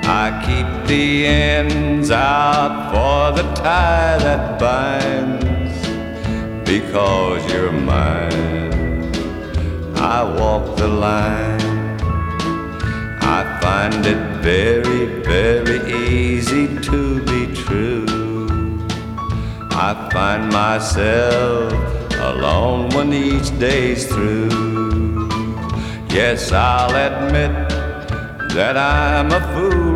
I keep the ends out for the tie that binds. Because you're mine, I walk the line. I find it very, very easy to be true. I find myself alone when each day's through. Yes, I'll admit that I'm a fool